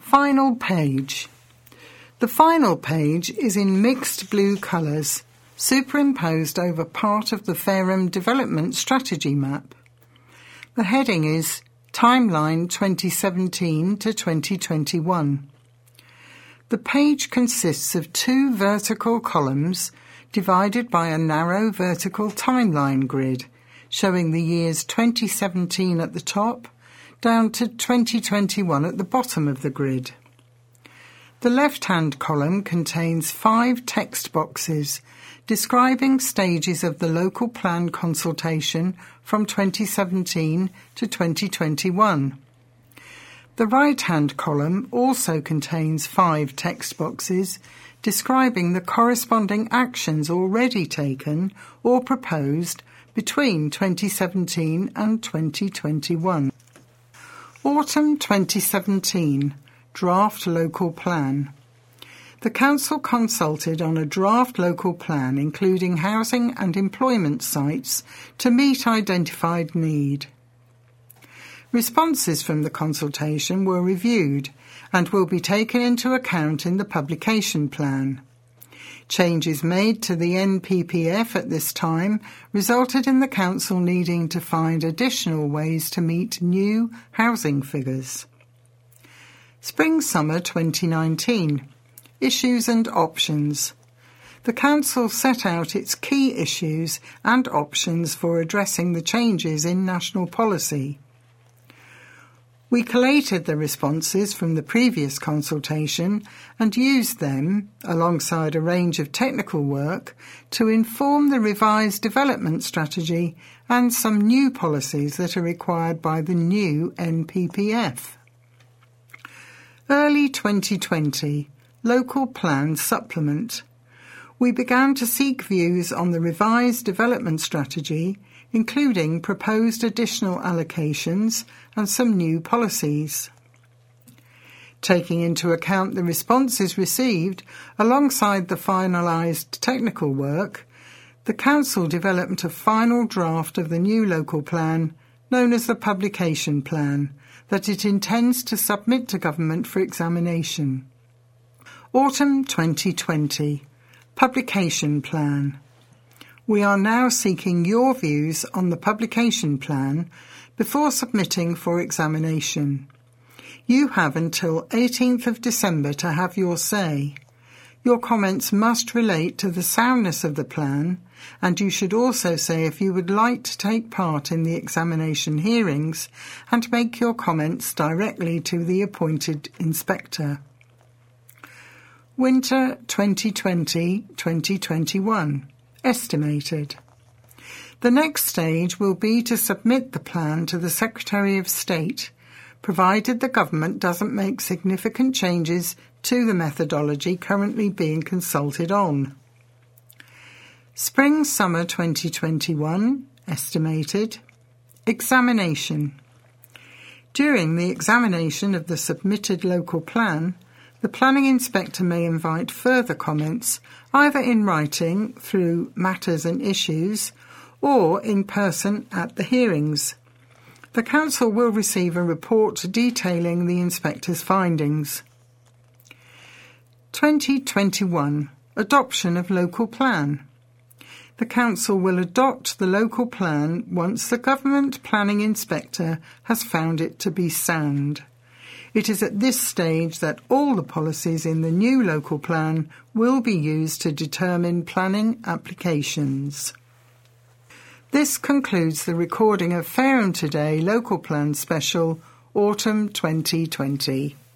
Final page. The final page is in mixed blue colours, superimposed over part of the Fareham Development Strategy Map. The heading is Timeline 2017 to 2021. The page consists of two vertical columns divided by a narrow vertical timeline grid, showing the years 2017 at the top down to 2021 at the bottom of the grid. The left-hand column contains 5 text boxes describing stages of the local plan consultation from 2017 to 2021. The right-hand column also contains 5 text boxes describing the corresponding actions already taken or proposed between 2017 and 2021. Autumn 2017. Draft Local Plan. The Council consulted on a draft local plan including housing and employment sites to meet identified need. Responses from the consultation were reviewed and will be taken into account in the publication plan. Changes made to the NPPF at this time resulted in the Council needing to find additional ways to meet new housing figures. Spring-Summer 2019. Issues and options. The Council set out its key issues and options for addressing the changes in national policy. We collated the responses from the previous consultation and used them, alongside a range of technical work, to inform the revised development strategy and some new policies that are required by the new NPPF. Early 2020. Local Plan Supplement. We began to seek views on the revised development strategy, including proposed additional allocations and some new policies. Taking into account the responses received alongside the finalised technical work, the Council developed a final draft of the new local plan, known as the Publication Plan, that it intends to submit to Government for examination. Autumn 2020. Publication Plan. We are now seeking your views on the publication plan before submitting for examination. You have until 18th of December to have your say. Your comments must relate to the soundness of the plan, and you should also say if you would like to take part in the examination hearings and make your comments directly to the appointed inspector. Winter 2020-2021. Estimated. The next stage will be to submit the plan to the Secretary of State, provided the Government doesn't make significant changes to the methodology currently being consulted on. Spring-Summer 2021. Estimated. Examination. During the examination of the submitted local plan, the Planning Inspector may invite further comments, either in writing through matters and issues, or in person at the hearings. The Council will receive a report detailing the Inspector's findings. 2021. Adoption of Local Plan. The Council will adopt the local plan once the Government Planning Inspector has found it to be sound. It is at this stage that all the policies in the new local plan will be used to determine planning applications. This concludes the recording of Fareham Today Local Plan Special, Autumn 2020.